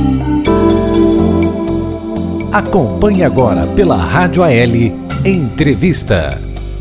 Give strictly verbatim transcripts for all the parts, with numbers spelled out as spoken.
Acompanhe agora pela Rádio A L Entrevista.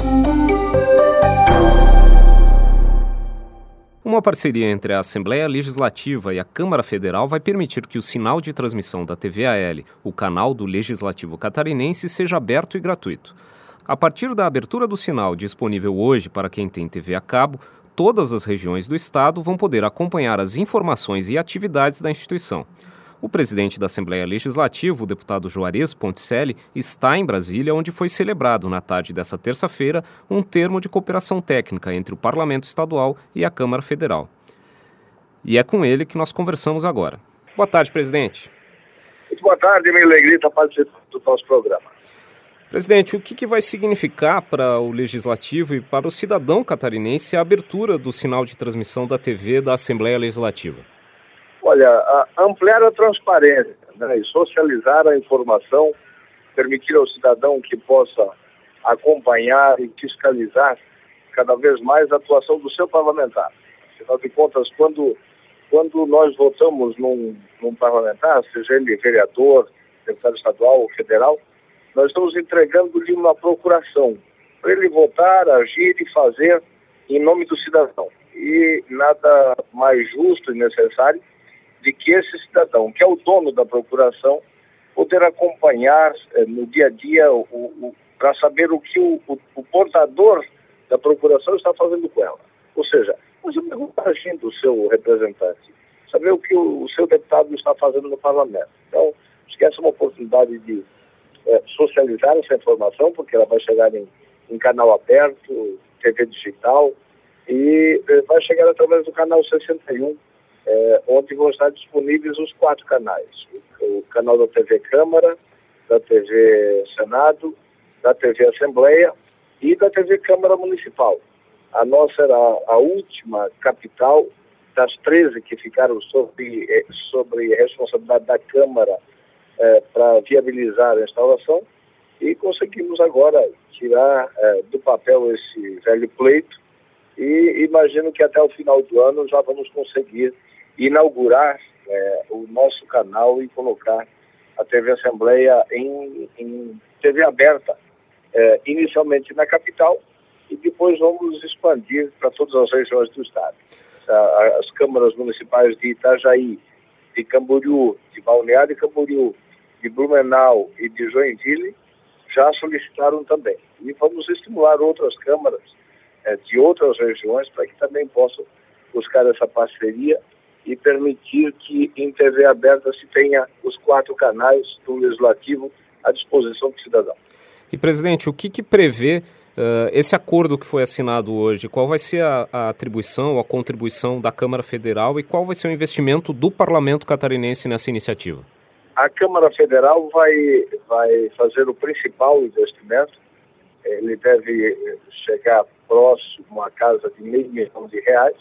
Uma parceria entre a Assembleia Legislativa e a Câmara Federal vai permitir que o sinal de transmissão da T V A L, o canal do Legislativo Catarinense, seja aberto e gratuito. A partir da abertura do sinal disponível hoje para quem tem T V a cabo, todas as regiões do estado vão poder acompanhar as informações e atividades da instituição. O presidente da Assembleia Legislativa, o deputado Juarez Ponticelli, está em Brasília, onde foi celebrado na tarde dessa terça-feira um termo de cooperação técnica entre o Parlamento Estadual e a Câmara Federal. E é com ele que nós conversamos agora. Boa tarde, presidente. Muito boa tarde, minha alegria estar participando do nosso programa. Presidente, o que, que vai significar para o Legislativo e para o cidadão catarinense a abertura do sinal de transmissão da T V da Assembleia Legislativa? Olha, a, ampliar a transparência, né, e socializar a informação, permitir ao cidadão que possa acompanhar e fiscalizar cada vez mais a atuação do seu parlamentar. Afinal de contas, quando, quando nós votamos num, num parlamentar, seja ele vereador, deputado estadual ou federal, nós estamos entregando-lhe uma procuração para ele votar, agir e fazer em nome do cidadão. E nada mais justo e necessário de que esse cidadão, que é o dono da procuração, poder acompanhar eh, no dia a dia o, o, para saber o que o, o, o portador da procuração está fazendo com ela. Ou seja, você pergunta agindo o seu representante, saber o que o, o seu deputado está fazendo no parlamento. Então, acho que essa é uma oportunidade de eh, socializar essa informação, porque ela vai chegar em, em canal aberto, T V digital, e eh, vai chegar através do canal sessenta e um, É, onde vão estar disponíveis os quatro canais. O, o canal da T V Câmara, da T V Senado, da T V Assembleia e da T V Câmara Municipal. A nossa era a última capital das treze que ficaram sob, sobre responsabilidade da Câmara é, para viabilizar a instalação, e conseguimos agora tirar é, do papel esse velho pleito, e imagino que até o final do ano já vamos conseguir inaugurar é, o nosso canal e colocar a T V Assembleia em, em T V aberta, é, inicialmente na capital, e depois vamos expandir para todas as regiões do estado. As câmaras municipais de Itajaí, de Camboriú, de Balneário de Camboriú, de Blumenau e de Joinville já solicitaram também. E vamos estimular outras câmaras é, de outras regiões para que também possam buscar essa parceria e permitir que em T V aberta se tenha os quatro canais do Legislativo à disposição do cidadão. E, presidente, o que, que prevê uh, esse acordo que foi assinado hoje? Qual vai ser a, a atribuição, a contribuição da Câmara Federal e qual vai ser o investimento do Parlamento catarinense nessa iniciativa? A Câmara Federal vai, vai fazer o principal investimento. Ele deve chegar próximo à casa de meio milhão de reais.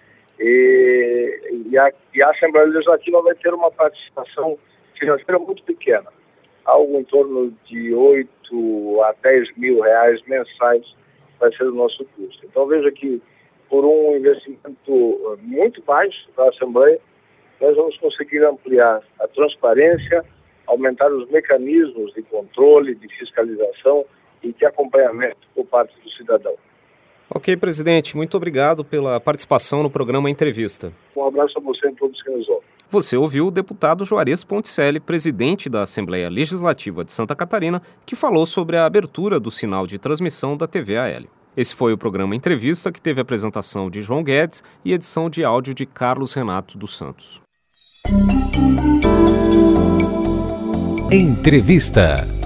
E, e, a, e a Assembleia Legislativa vai ter uma participação financeira muito pequena, algo em torno de oito a dez mil reais mensais vai ser o nosso custo. Então veja que por um investimento muito baixo da Assembleia, nós vamos conseguir ampliar a transparência, aumentar os mecanismos de controle, de fiscalização e de acompanhamento por parte do cidadão. Ok, presidente, muito obrigado pela participação no programa Entrevista. Um abraço a você e a todos que nos ouvem. Você ouviu o deputado Juarez Ponticelli, presidente da Assembleia Legislativa de Santa Catarina, que falou sobre a abertura do sinal de transmissão da T V A L. Esse foi o programa Entrevista, que teve a apresentação de João Guedes e edição de áudio de Carlos Renato dos Santos. Entrevista.